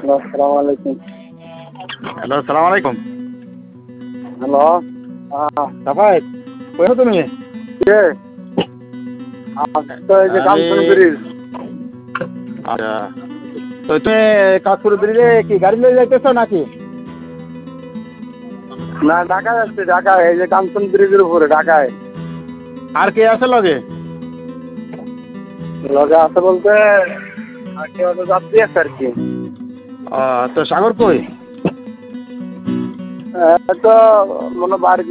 আসসালামু আলাইকুম। হ্যালো, সালাম আলাইকুম। হ্যালো। সাফায়েত, কই আছো তুমি? কে? তো এই যে আমি কাঞ্চন ব্রিজ। আচ্ছা, তো তুমি কাশপুর ব্রিজে কি গাড়ি নিয়ে যাইতেছো নাকি? না, ঢাকায় যাচ্ছি, ঢাকায়। এই যে কাঞ্চন ব্রিজের উপরে ঢাকায়। আর কে আছে লগে? লগে আছে বলতে আর কেউ তো যাত্রী আছে আর কি। তো সাগর কই? তো মনে বাড়ি